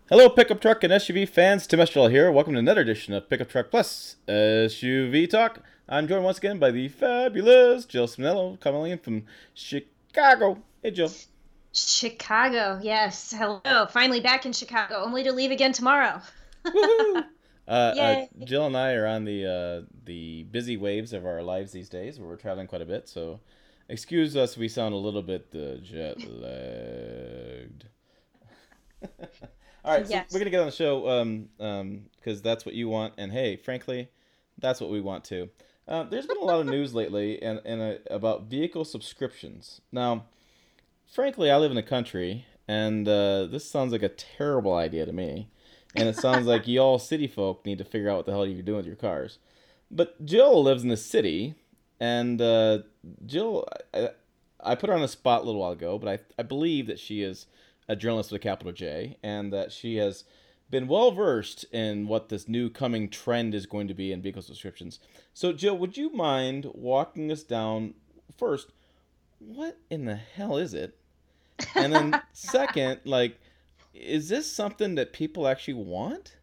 Hello, pickup truck and SUV fans. Tim Estrell here. Welcome to another edition of Pickup Truck Plus SUV Talk. I'm joined once again by the fabulous Jill Spinello, coming in from Chicago. Hey, Jill. Chicago, yes. Hello. Finally back in Chicago, only to leave again tomorrow. Woohoo! Yay. Jill and I are on the busy waves of our lives these days, where we're traveling quite a bit. So, excuse us if we sound a little bit jet lagged. All right, so we're Yes. gonna get on the show because that's what you want, and hey, frankly, that's what we want too. There's been a lot of news lately and about vehicle subscriptions. Now, frankly, I live in the country, and this sounds like a terrible idea to me, and it sounds like y'all city folk need to figure out what the hell you're doing with your cars. But Jill lives in the city, and Jill, I put her on the spot a little while ago, but I believe that she is a journalist with a capital J, and that she has been well versed in what this new coming trend is going to be in vehicle subscriptions. So, Jill, would you mind walking us down first? What in the hell is it? And then, second, like, is this something that people actually want?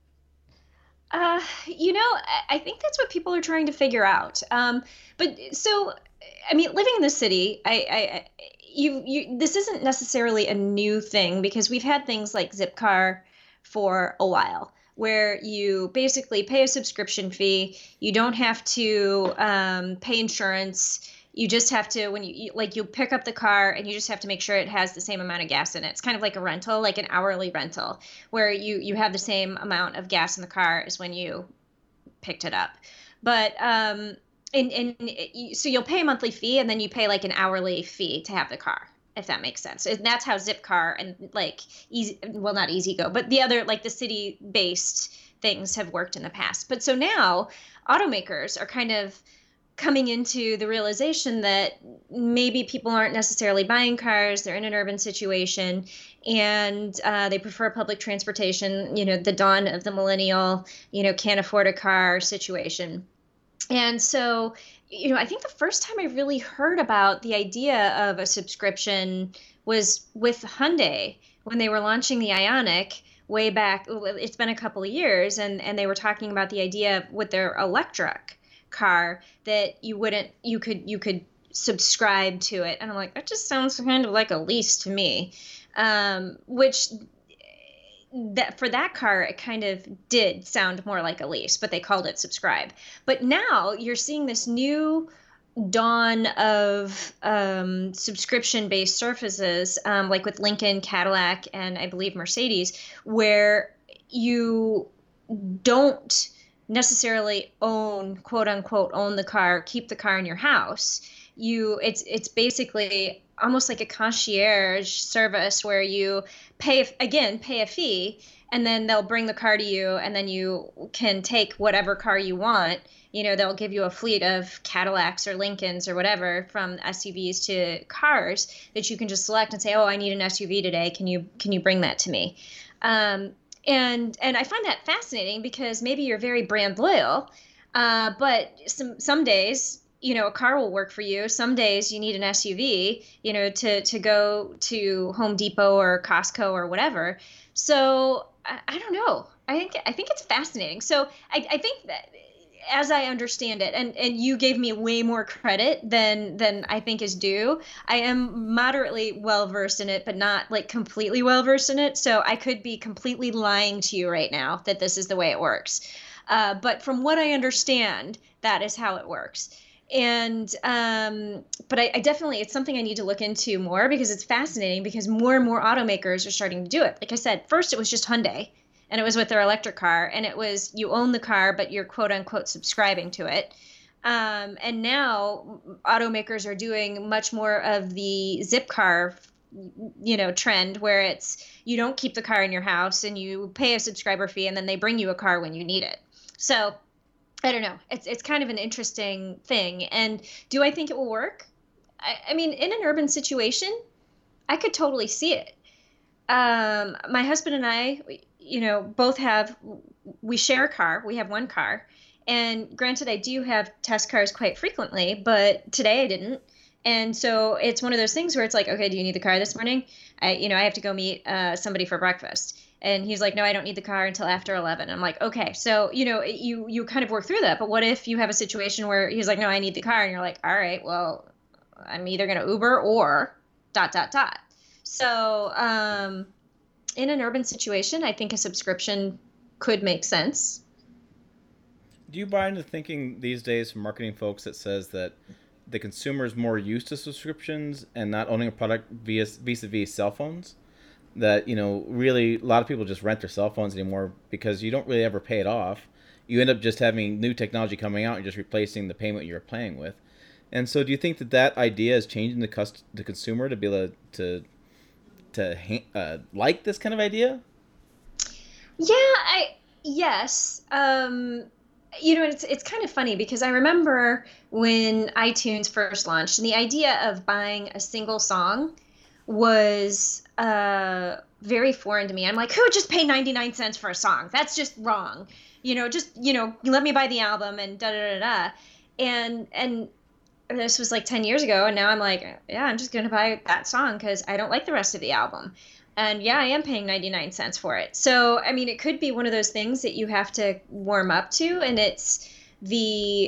I think that's what people are trying to figure out. But so, I mean, living in the city, this isn't necessarily a new thing because we've had things like Zipcar for a while, where you basically pay a subscription fee. You don't have to pay insurance. You just have to, when you pick up the car and you just have to make sure it has the same amount of gas in it. It's kind of like a rental, like an hourly rental, where you have the same amount of gas in the car as when you picked it up. But so you'll pay a monthly fee and then you pay like an hourly fee to have the car, if that makes sense. And that's how Zipcar and like easy, well, not Easy Go, but the other like the city based things have worked in the past. But so now automakers are kind of coming into the realization that maybe people aren't necessarily buying cars, they're in an urban situation, and they prefer public transportation, the dawn of the millennial, can't afford a car situation. And so, I think the first time I really heard about the idea of a subscription was with Hyundai when they were launching the Ioniq way back. It's been a couple of years, and they were talking about the idea with their electric car that you could subscribe to it. And I'm like, that just sounds kind of like a lease to me. Which that for that car it kind of did sound more like a lease, but they called it subscribe. But now you're seeing this new dawn of subscription based services, like with Lincoln, Cadillac, and I believe Mercedes, where you don't necessarily own, quote unquote, own the car, keep the car in your house. It's basically almost like a concierge service where you pay a fee, and then they'll bring the car to you, and then you can take whatever car you want. They'll give you a fleet of Cadillacs or Lincolns or whatever, from SUVs to cars, that you can just select and say, oh, I need an SUV today. Can you bring that to me? And I find that fascinating because maybe you're very brand loyal, but some days, a car will work for you. Some days you need an SUV, to go to Home Depot or Costco or whatever. So I don't know. I think it's fascinating. So I think that, as I understand it, and you gave me way more credit than I think is due. I am moderately well versed in it, but not like completely well versed in it. So I could be completely lying to you right now that this is the way it works. But from what I understand, that is how it works. And but I definitely, it's something I need to look into more because it's fascinating, because more and more automakers are starting to do it. Like I said, first it was just Hyundai, and it was with their electric car, and it was, you own the car but you're quote unquote subscribing to it. And now automakers are doing much more of the Zipcar trend, where it's, you don't keep the car in your house and you pay a subscriber fee, and then they bring you a car when you need it. So I don't know. It's kind of an interesting thing. And do I think it will work? I mean, in an urban situation, I could totally see it. My husband and I, both we share a car. We have one car. And granted, I do have test cars quite frequently, but today I didn't. And so it's one of those things where it's like, okay, do you need the car this morning? I have to go meet somebody for breakfast. And he's like, no, I don't need the car until after 11. I'm like, okay. So, you kind of work through that. But what if you have a situation where he's like, no, I need the car. And you're like, all right, well, I'm either going to Uber or ... So, in an urban situation, I think a subscription could make sense. Do you buy into thinking these days from marketing folks that says that the consumer is more used to subscriptions and not owning a product vis-a-vis cell phones? That, really a lot of people just rent their cell phones anymore because you don't really ever pay it off. You end up just having new technology coming out and just replacing the payment you're playing with. And so do you think that idea is changing the consumer to be able to like this kind of idea? Yeah, yes. It's kind of funny because I remember when iTunes first launched, and the idea of buying a single song was very foreign to me. I'm like, who would just pay 99 cents for a song? That's just wrong. Let me buy the album and da da da da. And this was like 10 years ago, and now I'm like, yeah, I'm just going to buy that song because I don't like the rest of the album. And yeah, I am paying 99 cents for it. So, I mean, it could be one of those things that you have to warm up to, and it's the,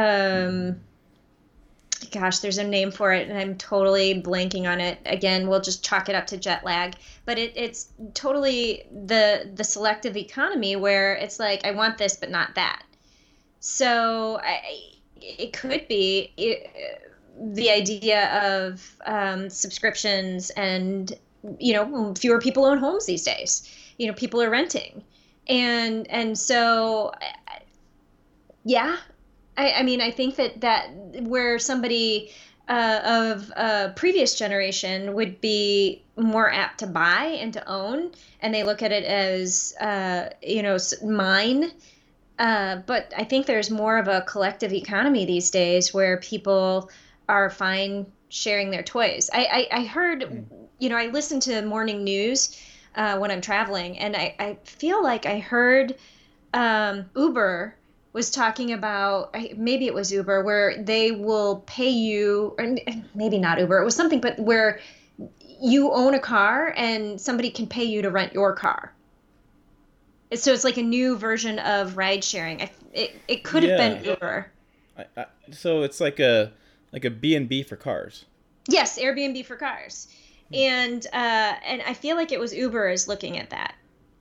gosh, there's a name for it, and I'm totally blanking on it. Again, we'll just chalk it up to jet lag. But it's totally the selective economy where it's like, I want this, but not that. So it could be the idea of subscriptions and, fewer people own homes these days. People are renting. And so, yeah, I mean, I think that where somebody of a previous generation would be more apt to buy and to own, and they look at it as, mine. But I think there's more of a collective economy these days where people are fine sharing their toys. I heard, I listen to morning news when I'm traveling, and I feel like I heard Uber was talking about, maybe it was Uber, where they will pay you, or maybe not Uber, it was something, but where you own a car and somebody can pay you to rent your car. So it's like a new version of ride sharing. It could have been Uber. So it's like a B&B for cars. Yes, Airbnb for cars. And I feel like it was Uber is looking at that.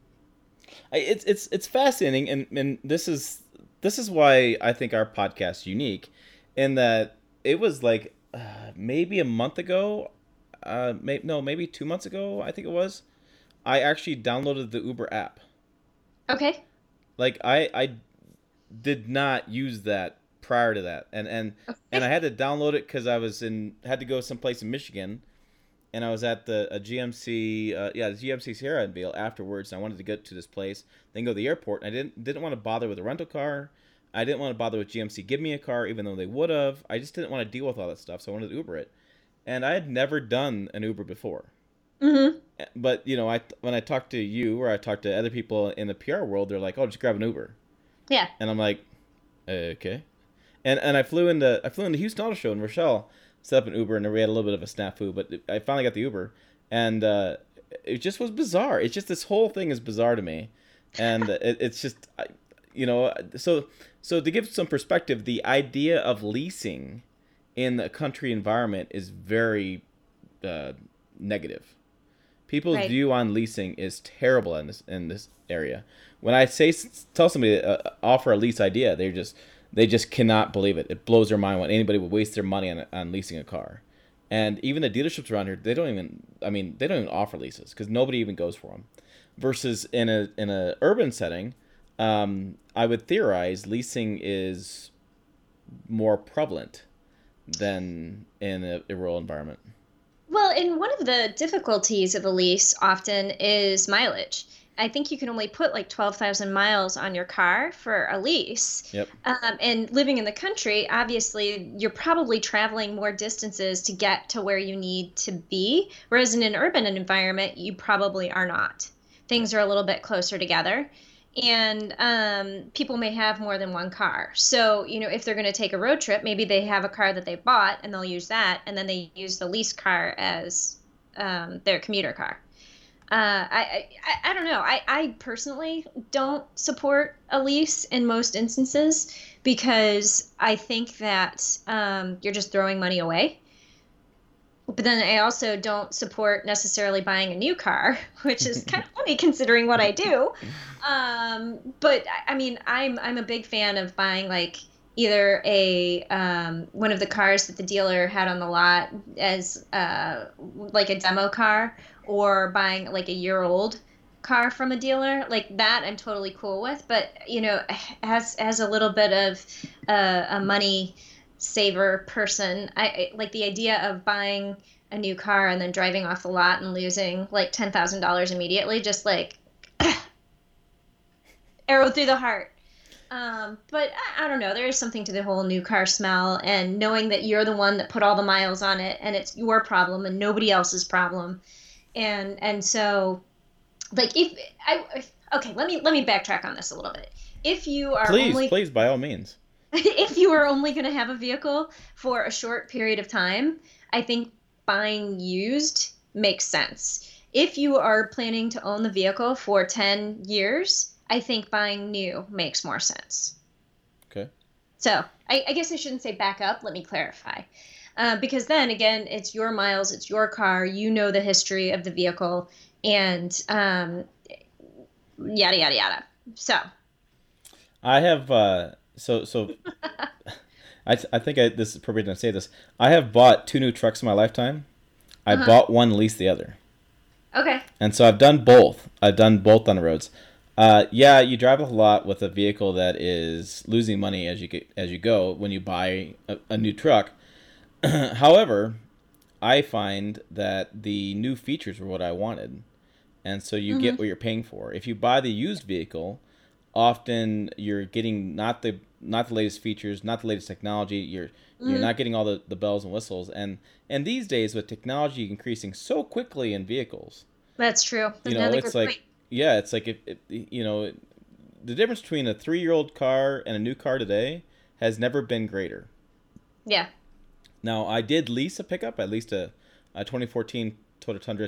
It's fascinating, and this is why I think our podcast is unique, in that it was like maybe a month ago, maybe 2 months ago, I think it was. I actually downloaded the Uber app. Okay. Like I did not use that prior to that, and I had to download it because I had to go someplace in Michigan, and I was at the GMC the GMC Sierra Unveil afterwards, and I wanted to get to this place, then go to the airport, and I didn't want to bother with a rental car. I didn't want to bother with GMC give me a car, even though they would have. I just didn't want to deal with all that stuff, so I wanted to Uber it, and I had never done an Uber before. Mm-hmm. But when I talked to you or I talked to other people in the PR world, they're like, "Oh, just grab an Uber." Yeah. And I'm like, okay. And I flew into Houston Auto Show, and Rochelle set up an Uber, and we had a little bit of a snafu, but I finally got the Uber, and it just was bizarre. It's just, this whole thing is bizarre to me, and it's just, so to give some perspective, the idea of leasing in the country environment is very negative. People's view on leasing is terrible in this area. When I tell somebody to offer a lease idea, they just cannot believe it. It blows their mind when anybody would waste their money on leasing a car. And even the dealerships around here, they don't even offer leases because nobody even goes for them. Versus in a urban setting, I would theorize leasing is more prevalent than in a rural environment. Well, and one of the difficulties of a lease often is mileage. I think you can only put like 12,000 miles on your car for a lease. Yep. And living in the country, obviously, you're probably traveling more distances to get to where you need to be. Whereas in an urban environment, you probably are not. Things are a little bit closer together. And people may have more than one car. So, if they're going to take a road trip, maybe they have a car that they bought and they'll use that. And then they use the lease car as their commuter car. I don't know. I personally don't support a lease in most instances because I think that you're just throwing money away. But then I also don't support necessarily buying a new car, which is kind of funny considering what I do. But I mean, I'm a big fan of buying like either a one of the cars that the dealer had on the lot as like a demo car, or buying like a year old car from a dealer like that. I'm totally cool with. But you know, as a little bit of a money saver person, I like the idea of buying a new car and then driving off the lot and losing like $10,000 immediately, just like arrow through the heart. But I don't know. There is something to the whole new car smell and knowing that you're the one that put all the miles on it and it's your problem and nobody else's problem. And so, like, okay, let me backtrack on this a little bit. If you are Please, by all means. If you are only going to have a vehicle for a short period of time, I think buying used makes sense. If you are planning to own the vehicle for 10 years, I think buying new makes more sense. Okay. So I guess I shouldn't say back up. Let me clarify. Because then again, it's your miles, it's your car, you know the history of the vehicle, and yada, yada, yada. So. I have, so I think this is appropriate to say this. I have bought 2 new trucks in my lifetime. I bought one, leased the other. Okay. And so I've done both. I've done both on the roads. Yeah, you drive a lot with a vehicle that is losing money as you go when you buy a new truck. However, I find that the new features were what I wanted, and so you get what you're paying for. If you buy the used vehicle, often you're getting not the latest features, not the latest technology. You're not getting all the bells and whistles. And these days with technology increasing so quickly in vehicles, that's true. You know, it's like it's like if you know, the difference between a 3-year-old car and a new car today has never been greater. Yeah. Now I did lease a pickup. I leased a 2014 Toyota Tundra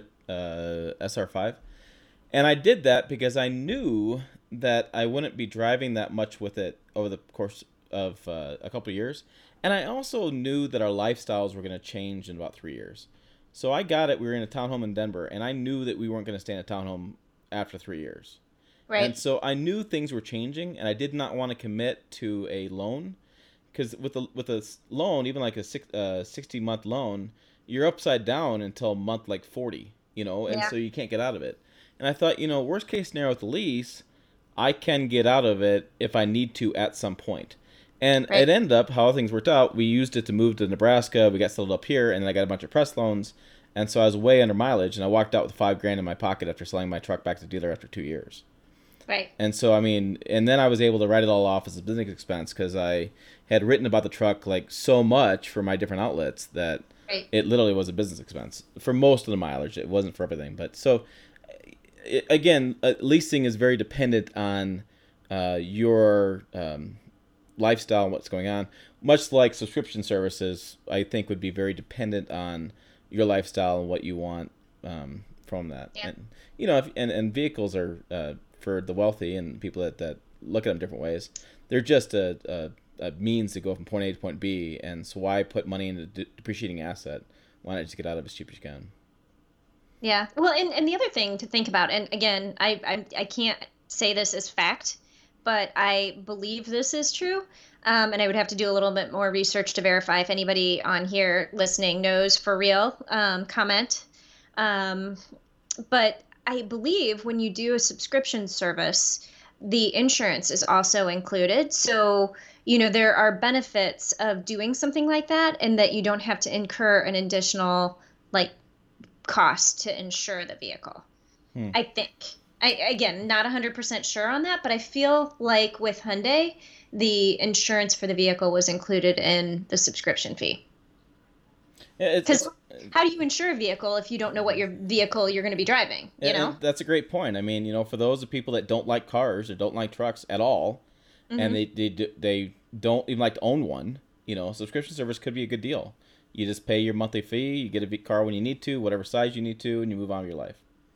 SR5, and I did that because I knew that I wouldn't be driving that much with it over the course of a couple of years. And I also knew that our lifestyles were going to change in about 3 years. So I got it. We were in a townhome in Denver, and I knew that we weren't going to stay in a townhome after 3 years. Right. And so I knew things were changing, and I did not want to commit to a loan. Because with a loan, even like a 60-month loan, you're upside down until month like 40, you know, and so you can't get out of it. And I thought, you know, worst case scenario with the lease, I can get out of it if I need to at some point. And it ended up, how things worked out, we used it to move to Nebraska. We got settled up here, and then I got a bunch of press loans. And so I was way under mileage, and I walked out with $5,000 in my pocket after selling my truck back to the dealer after 2 years. Right. And so, I mean, and then I was able to write it all off as a business expense because I had written about the truck like so much for my different outlets that it literally was a business expense for most of the mileage. It wasn't for everything. But so, again, leasing is very dependent on your lifestyle and what's going on. Much like subscription services, I think would be very dependent on your lifestyle and what you want from that. Yeah. And you know, and vehicles are for the wealthy and people that look at them different ways. They're just a means to go from point A to point B. And so why put money into a depreciating asset? Why not just get out of it as cheap as you can? Yeah. Well, and the other thing to think about, and again, I can't say this as fact, but I believe this is true. And I would have to do a little bit more research to verify. If anybody on here listening knows for real, comment. But I believe when you do a subscription service, the insurance is also included. So, you know, there are benefits of doing something like that, and that you don't have to incur an additional like cost to insure the vehicle. I think. Again, not 100% sure on that, but I feel like with Hyundai, the insurance for the vehicle was included in the subscription fee. Because how do you insure a vehicle if you don't know what your vehicle you're going to be driving? You know, that's a great point. I mean, you know, for those of people that don't like cars or don't like trucks at all, and they don't even like to own one, you know, subscription service could be a good deal. You just pay your monthly fee, you get a car when you need to, whatever size you need to, and you move on with your life.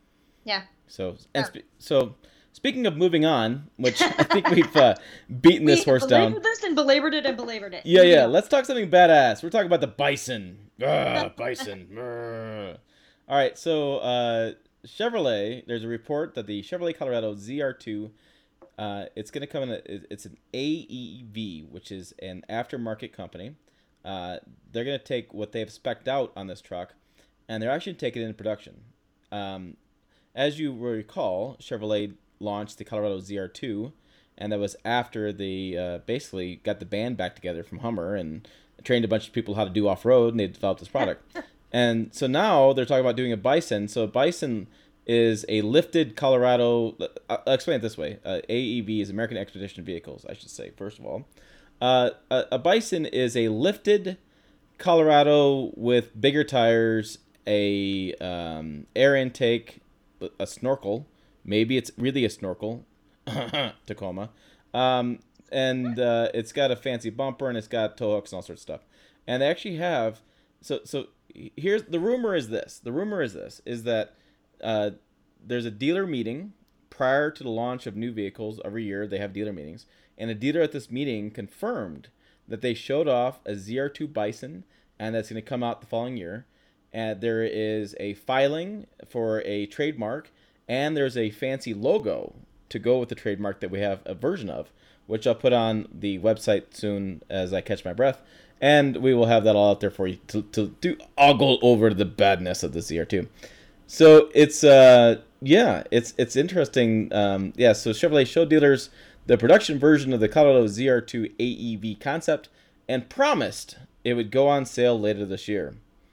Yeah. So speaking of moving on, which I think we've beaten this horse down. We belabored this and belabored it and belabored it. Yeah. Let's talk something badass. We're talking about the bison. Bison. All right. So Chevrolet. There's a report that the Chevrolet Colorado ZR2. It's going to come in. It's an AEV, which is an aftermarket company. They're going to take what they've spec'd out on this truck, and they're actually taking it into production. As you will recall, Chevrolet launched the Colorado ZR2, and that was after they basically got the band back together from Hummer and trained a bunch of people how to do off-road, and they developed this product. And so now they're talking about doing a Bison. So a Bison is a lifted Colorado. I'll explain it this way. AEV is American Expedition Vehicles, I should say, first of all. A Bison is a lifted Colorado with bigger tires, a air intake, a snorkel. Maybe it's really a snorkel. Tacoma. And it's got a fancy bumper, and it's got tow hooks and all sorts of stuff. And they actually have... So here's... The rumor is this. Is that there's a dealer meeting prior to the launch of new vehicles. Every year they have dealer meetings. And a dealer at this meeting confirmed that they showed off a ZR2 Bison, and that's going to come out the following year. And there is a filing for a trademark, and there's a fancy logo to go with the trademark that we have a version of, which I'll put on the website soon as I catch my breath. And we will have that all out there for you to do. I'll go over to the badness of the ZR2. So it's it's interesting. So Chevrolet showed dealers the production version of the Colorado ZR2 AEV concept and promised it would go on sale later this year.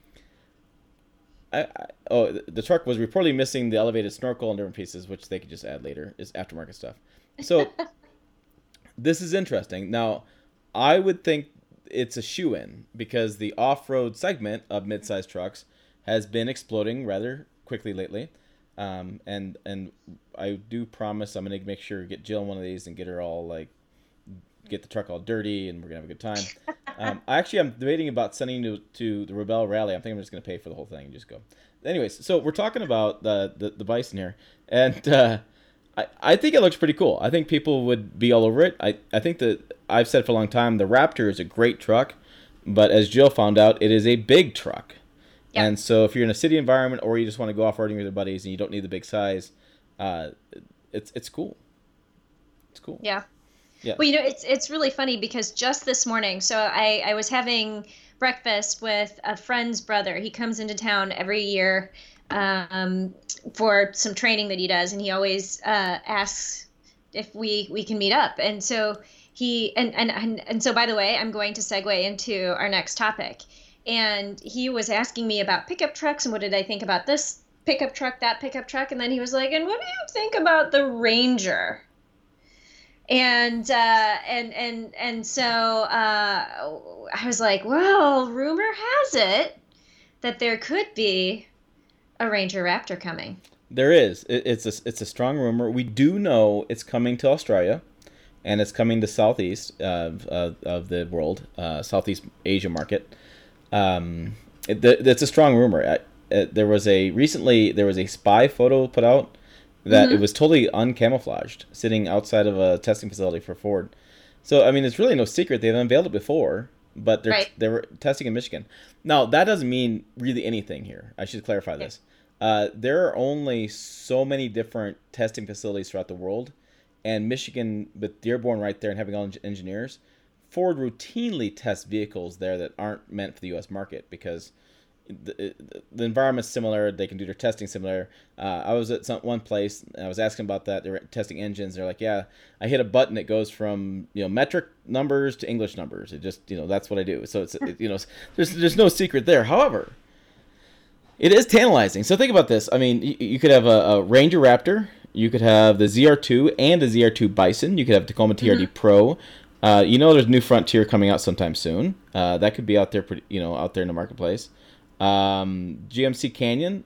The truck was reportedly missing the elevated snorkel and different pieces, which they could just add later. Is aftermarket stuff. So this is interesting. Now, I would think it's a shoe-in because the off-road segment of midsize trucks has been exploding rather quickly lately. And I do promise I'm going to make sure to get Jill one of these and get her all get the truck all dirty, and we're going to have a good time. I'm debating about sending you to the Rebelle Rally. I think I'm just going to pay for the whole thing and just go. Anyways, so we're talking about the Bison here, and I think it looks pretty cool. I think people would be all over it. I think that I've said for a long time the Raptor is a great truck, but as Jill found out, it is a big truck. Yep. And so if you're in a city environment or you just want to go off-roading with your buddies and you don't need the big size, it's cool. It's cool. Yeah. Yeah. Well, it's really funny because just this morning, so I was having breakfast with a friend's brother. He comes into town every year for some training that he does, and he always asks if we can meet up. And so so by the way, I'm going to segue into our next topic. And he was asking me about pickup trucks and what did I think about this pickup truck, that pickup truck, and then he was like, "And what do you think about the Ranger?" And so I was like, well, rumor has it that there could be a Ranger Raptor coming. There is. It's a strong rumor. We do know it's coming to Australia, and it's coming to Southeast of the world, Southeast Asia market. It's a strong rumor. There was a spy photo put out that it was totally uncamouflaged, sitting outside of a testing facility for Ford. So, I mean, it's really no secret. They've unveiled it before, but they were testing in Michigan. Now, that doesn't mean really anything here. I should clarify this. There are only so many different testing facilities throughout the world, and Michigan, with Dearborn right there and having all engineers, Ford routinely tests vehicles there that aren't meant for the U.S. market because the environment's similar. They can do their testing similar. I was at one place, and I was asking about that. They were testing engines. They're like, yeah, I hit a button. It goes from metric numbers to English numbers. It just that's what I do. So it's there's no secret there. However, it is tantalizing. So think about this. I mean, you could have a Ranger Raptor. You could have the ZR2 and the ZR2 Bison. You could have Tacoma TRD Pro. There's new Frontier coming out sometime soon. That could be out there, out there in the marketplace. GMC Canyon,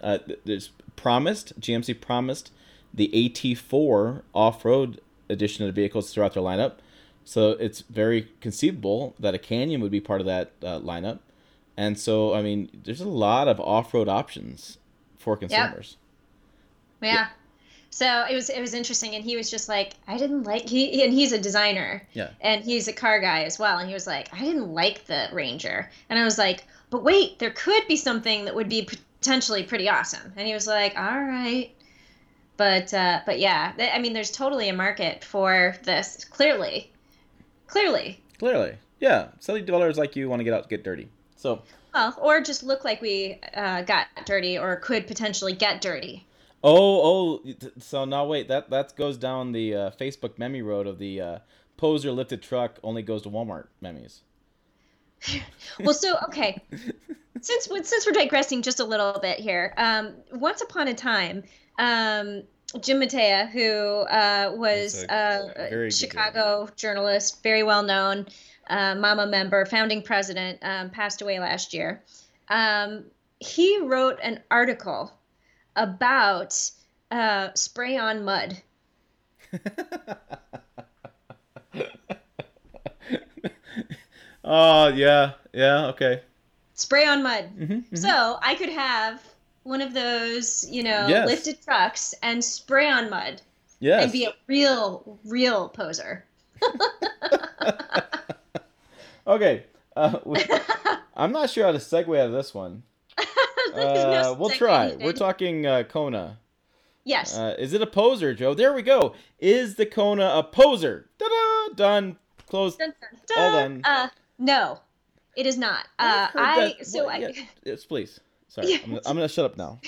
GMC promised the AT4 off-road edition of the vehicles throughout their lineup. So it's very conceivable that a Canyon would be part of that lineup. And so, I mean, there's a lot of off-road options for consumers. Yeah. So it was interesting, and he was just like, I didn't like and he's a designer, Yeah. and he's a car guy as well, and he was like, I didn't like the Ranger, and I was like, but wait, there could be something that would be potentially pretty awesome, and he was like, all right, but yeah, I mean, there's totally a market for this, clearly. Clearly, yeah. Silly dwellers like you want to get out, get dirty. So. Well, or just look like we got dirty, or could potentially get dirty. So now wait, that goes down the Facebook meme road of the poser lifted truck only goes to Walmart memes. Well, so okay, since we're digressing just a little bit here, once upon a time, Jim Matea, who was a Chicago journalist, very well known, Mama member, founding president, passed away last year. He wrote an article about spray on mud. Oh, yeah, okay. Spray on mud. Mm-hmm. So I could have one of those, Yes. lifted trucks and spray on mud. Yes. And be a real poser. Okay. I'm not sure how to segue out of this one. We'll try. We're talking Kona. Yes. Is it a poser, Joe? There we go. Is the Kona a poser? Ta-da! Done. Closed. Dun, dun, dun. All done. No, it is not. Yes, please. Sorry, Yeah. I'm gonna shut up now.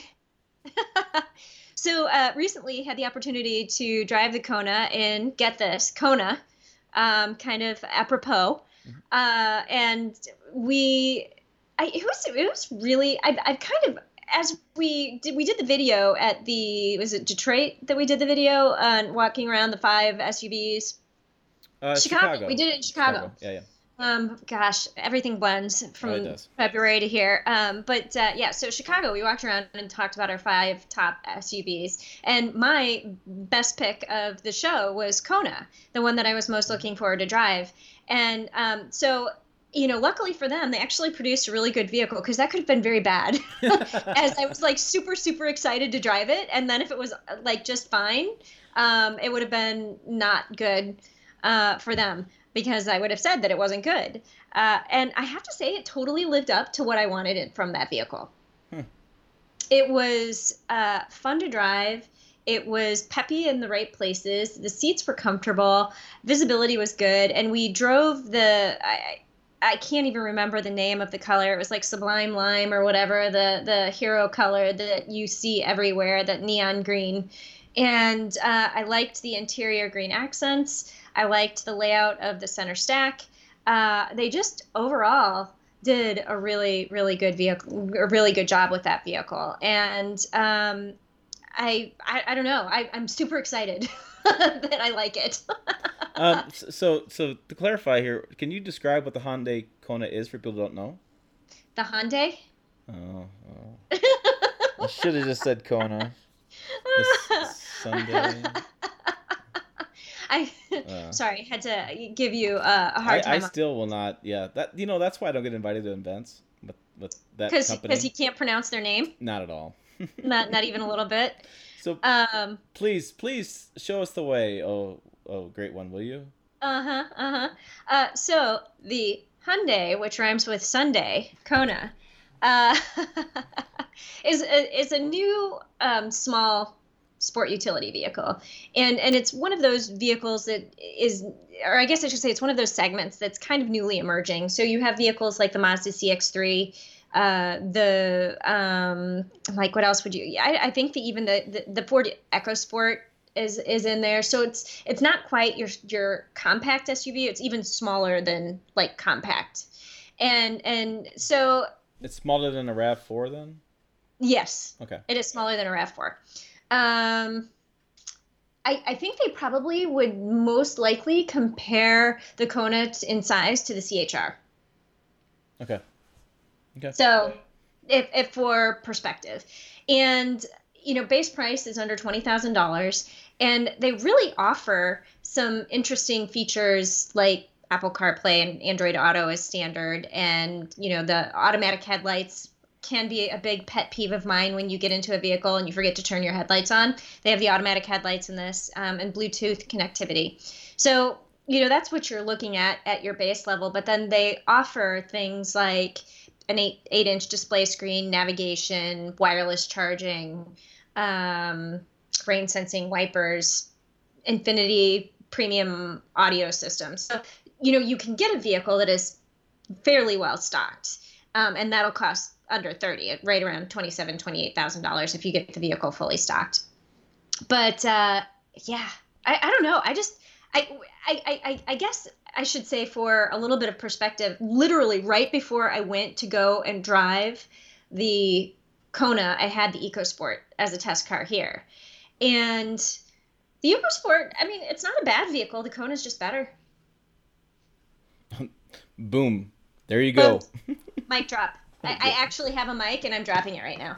So recently had the opportunity to drive the Kona in, get this, Kona, kind of apropos. And it was really, I've kind of, as we did the video at was it Detroit that we did the video on walking around the 5 SUVs? Chicago. We did it in Chicago. Yeah. Gosh, everything blends from February to here. So Chicago, we walked around and talked about our 5 top SUVs. And my best pick of the show was Kona, the one that I was most looking forward to drive. And luckily for them, they actually produced a really good vehicle, because that could have been very bad. As I was like super, super excited to drive it. And then if it was like just fine, it would have been not good for them, because I would have said that it wasn't good. And I have to say, it totally lived up to what I wanted it from that vehicle. It was fun to drive. It was peppy in the right places. The seats were comfortable. Visibility was good. And we drove I can't even remember the name of the color. It was like Sublime Lime or whatever, the hero color that you see everywhere, that neon green. And I liked the interior green accents. I liked the layout of the center stack. They just overall did a really, really good vehicle, a really good job with that vehicle. And I don't know. I'm super excited that I like it. So to clarify here, can you describe what the Hyundai Kona is for people who don't know? The Hyundai? Oh. I should have just said Kona. Sunday. Sorry, had to give you a hard time. I still will not. Yeah, that's why I don't get invited to events with that company. Because you can't pronounce their name. Not at all. not even a little bit. So please show us the way. Oh, great one, will you? So the Hyundai, which rhymes with Sunday, Kona, is a new small sport utility vehicle, and it's one of those vehicles that is, or I guess I should say, it's one of those segments that's kind of newly emerging. So you have vehicles like the Mazda CX-3, like what else would you? I think that even the Ford EcoSport is in there. So it's not quite your compact SUV. It's even smaller than like compact, and so it's smaller than a RAV4 then. Yes. Okay. It is smaller than a RAV4. I think they probably would most likely compare the Kona in size to the CHR. Okay. So, if for perspective, and base price is under $20,000, and they really offer some interesting features like Apple CarPlay and Android Auto as standard, and the automatic headlights can be a big pet peeve of mine when you get into a vehicle and you forget to turn your headlights on. They have the automatic headlights in this, and Bluetooth connectivity. So, that's what you're looking at your base level. But then they offer things like an 8-inch display screen, navigation, wireless charging, rain sensing wipers, Infinity premium audio system. So, you can get a vehicle that is fairly well stocked, and that'll cost under 30, right around $27,000, $28,000 if you get the vehicle fully stocked. But I don't know. I guess I should say, for a little bit of perspective, literally right before I went to go and drive the Kona, I had the EcoSport as a test car here. And the EcoSport, I mean, it's not a bad vehicle. The Kona's just better. Boom. There you go. Mic drop. I actually have a mic, and I'm dropping it right now.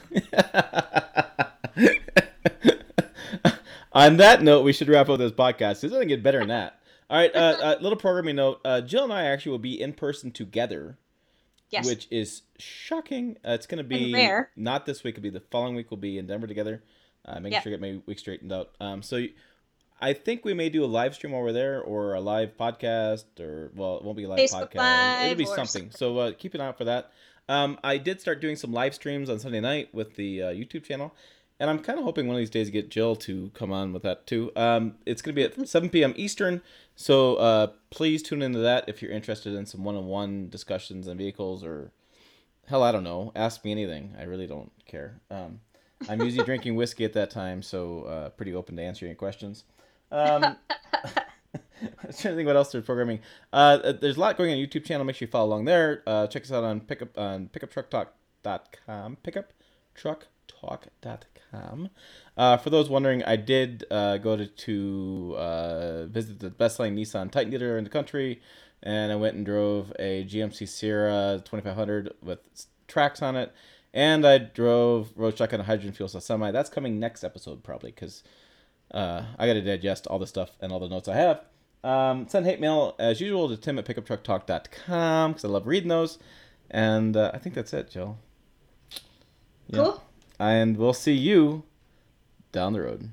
On that note, we should wrap up this podcast. It doesn't get better than that. All right, little programming note. Jill and I actually will be in person together, yes, which is shocking. It's going to be rare. Not this week. It'll be the following week. We'll be in Denver together, making sure I get my week straightened out. So I think we may do a live stream over there, or a live podcast, or, well, it won't be a live Facebook podcast. Live, it'll be something. So keep an eye out for that. I did start doing some live streams on Sunday night with the YouTube channel, and I'm kind of hoping one of these days to get Jill to come on with that too. It's going to be at 7 p.m. Eastern, so please tune into that if you're interested in some one-on-one discussions on vehicles, or, hell, I don't know, ask me anything. I really don't care. I'm usually drinking whiskey at that time, so pretty open to answering your questions. I'm trying to think what else there's programming. There's a lot going on YouTube channel. Make sure you follow along there. Check us out on pickuptrucktalk.com. Pickuptrucktalk.com. For those wondering, I did go to visit the best-selling Nissan Titan dealer in the country, and I went and drove a GMC Sierra 2500 with tracks on it, and I rode shotgun a hydrogen fuel cell semi. That's coming next episode probably, because I got to digest all the stuff and all the notes I have. Send hate mail, as usual, to Tim at pickuptrucktalk.com, because I love reading those. And I think that's it, Jill. Yeah. Cool. And we'll see you down the road.